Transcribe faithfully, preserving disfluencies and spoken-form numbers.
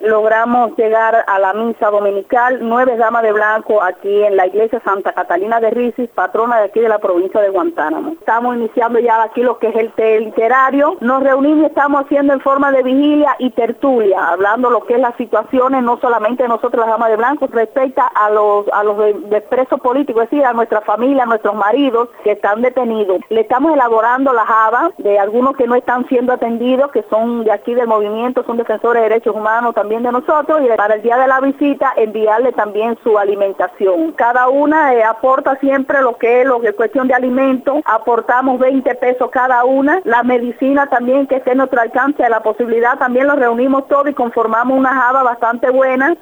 logramos llegar a la misa dominical, nueve damas de blanco aquí en la iglesia Santa Catalina de Risis, patrona de aquí de la provincia de Guantánamo. Estamos iniciando ya aquí lo que es el té literario. Nos reunimos y estamos haciendo en forma de vigilia y tertulia, hablando lo que es las situaciones, no solamente de nosotros las damas de blanco, respecto a los a los de, de presos políticos, es decir, a nuestra familia, a nuestros maridos que están detenidos. Le estamos elaborando las habas de algunos que no están siendo atendidos, que son de aquí del movimiento, son defensores de derechos humanos también de nosotros, y para el día de la visita enviarle también su alimentación. Cada una eh, aporta siempre lo que es lo que es cuestión de alimentos, aportamos veinte pesos cada una, la medicina también que esté en nuestro alcance, la posibilidad también lo reunimos todo y conformamos una java bastante buena.